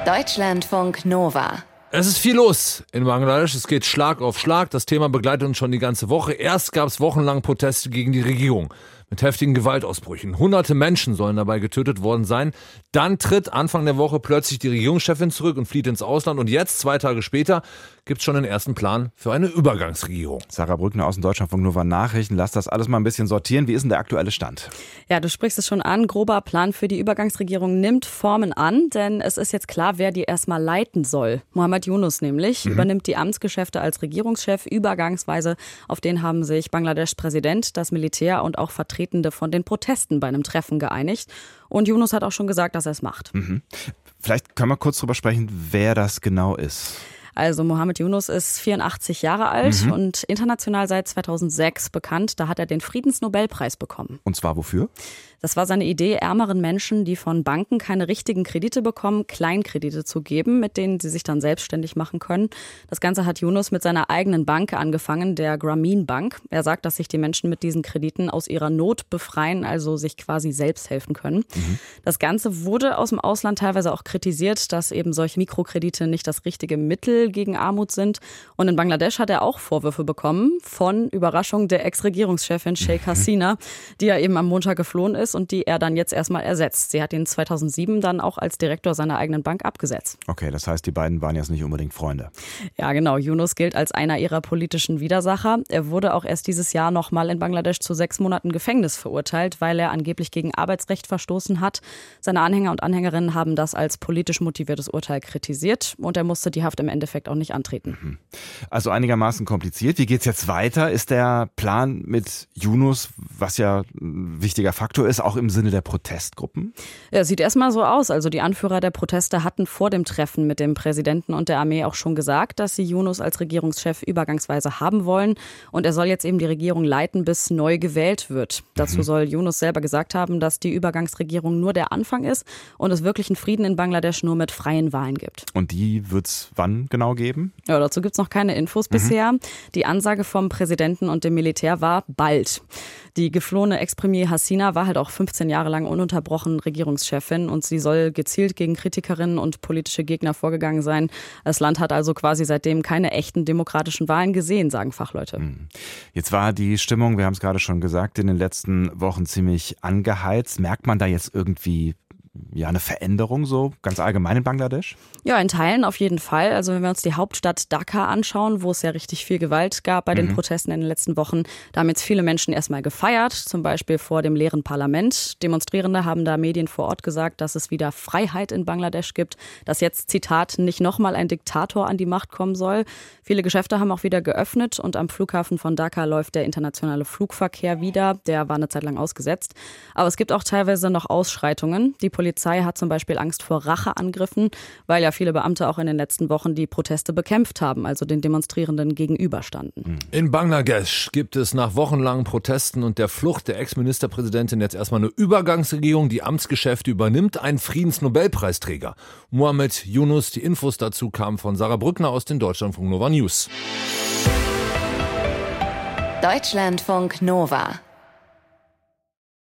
Deutschlandfunk Nova. Es ist viel los in Bangladesch, es geht Schlag auf Schlag. Das Thema begleitet uns schon die ganze Woche. Erst gab es wochenlang Proteste gegen die Regierung mit heftigen Gewaltausbrüchen. Hunderte Menschen sollen dabei getötet worden sein. Dann tritt Anfang der Woche plötzlich die Regierungschefin zurück und flieht ins Ausland. Und jetzt, 2 Tage später, gibt es schon den ersten Plan für eine Übergangsregierung. Sarah Brückner aus dem Deutschlandfunk Nova Nachrichten. Lass das alles mal ein bisschen sortieren. Wie ist denn der aktuelle Stand? Ja, du sprichst es schon an. Grober Plan für die Übergangsregierung nimmt Formen an, denn es ist jetzt klar, wer die erstmal leiten soll. Mohammed Yunus nämlich übernimmt die Amtsgeschäfte als Regierungschef übergangsweise. Auf den haben sich Bangladeschs Präsident, das Militär und auch Vertretende von den Protesten bei einem Treffen geeinigt. Und Yunus hat auch schon gesagt, dass er es macht. Vielleicht können wir kurz drüber sprechen, wer das genau ist. Also Mohammed Yunus ist 84 Jahre alt und international seit 2006 bekannt. Da hat er den Friedensnobelpreis bekommen. Und zwar wofür? Das war seine Idee, ärmeren Menschen, die von Banken keine richtigen Kredite bekommen, Kleinkredite zu geben, mit denen sie sich dann selbstständig machen können. Das Ganze hat Yunus mit seiner eigenen Bank angefangen, der Grameen Bank. Er sagt, dass sich die Menschen mit diesen Krediten aus ihrer Not befreien, also sich quasi selbst helfen können. Das Ganze wurde aus dem Ausland teilweise auch kritisiert, dass eben solche Mikrokredite nicht das richtige Mittel gegen Armut sind. Und in Bangladesch hat er auch Vorwürfe bekommen von, Überraschung, der Ex-Regierungschefin Sheikh Hasina, die ja eben am Montag geflohen ist und die er dann jetzt erstmal ersetzt. Sie hat ihn 2007 dann auch als Direktor seiner eigenen Bank abgesetzt. Okay, das heißt, die beiden waren jetzt nicht unbedingt Freunde. Ja, genau. Yunus gilt als einer ihrer politischen Widersacher. Er wurde auch erst dieses Jahr nochmal in Bangladesch zu 6 Monaten Gefängnis verurteilt, weil er angeblich gegen Arbeitsrecht verstoßen hat. Seine Anhänger und Anhängerinnen haben das als politisch motiviertes Urteil kritisiert und er musste die Haft im Endeffekt auch nicht antreten. Also einigermaßen kompliziert. Wie geht's jetzt weiter? Ist der Plan mit Yunus, was ja ein wichtiger Faktor ist, auch im Sinne der Protestgruppen? Ja, sieht erstmal so aus. Also die Anführer der Proteste hatten vor dem Treffen mit dem Präsidenten und der Armee auch schon gesagt, dass sie Yunus als Regierungschef übergangsweise haben wollen. Und er soll jetzt eben die Regierung leiten, bis neu gewählt wird. Dazu soll Yunus selber gesagt haben, dass die Übergangsregierung nur der Anfang ist und es wirklichen Frieden in Bangladesch nur mit freien Wahlen gibt. Und die wird's wann genau geben? Ja, dazu gibt's noch keine Infos bisher. Die Ansage vom Präsidenten und dem Militär war bald. Die geflohene Ex-Premier Hasina war halt auch 15 Jahre lang ununterbrochen Regierungschefin und sie soll gezielt gegen Kritikerinnen und politische Gegner vorgegangen sein. Das Land hat also quasi seitdem keine echten demokratischen Wahlen gesehen, sagen Fachleute. Jetzt war die Stimmung, wir haben es gerade schon gesagt, in den letzten Wochen ziemlich angeheizt. Merkt man da jetzt irgendwie eine Veränderung so ganz allgemein in Bangladesch? Ja, in Teilen auf jeden Fall. Also wenn wir uns die Hauptstadt Dhaka anschauen, wo es ja richtig viel Gewalt gab bei den Protesten in den letzten Wochen, da haben jetzt viele Menschen erstmal gefeiert, zum Beispiel vor dem leeren Parlament. Demonstrierende haben da Medien vor Ort gesagt, dass es wieder Freiheit in Bangladesch gibt, dass jetzt, Zitat, nicht nochmal ein Diktator an die Macht kommen soll. Viele Geschäfte haben auch wieder geöffnet und am Flughafen von Dhaka läuft der internationale Flugverkehr wieder. Der war eine Zeit lang ausgesetzt. Aber es gibt auch teilweise noch Ausschreitungen. Die Polizei hat zum Beispiel Angst vor Racheangriffen, weil ja viele Beamte auch in den letzten Wochen die Proteste bekämpft haben, also den Demonstrierenden gegenüberstanden. In Bangladesch gibt es nach wochenlangen Protesten und der Flucht der Ex-Ministerpräsidentin jetzt erstmal eine Übergangsregierung, die Amtsgeschäfte übernimmt, ein Friedensnobelpreisträger. Mohammed Yunus, die Infos dazu kamen von Sarah Brückner aus den Deutschlandfunk Nova News. Deutschlandfunk Nova.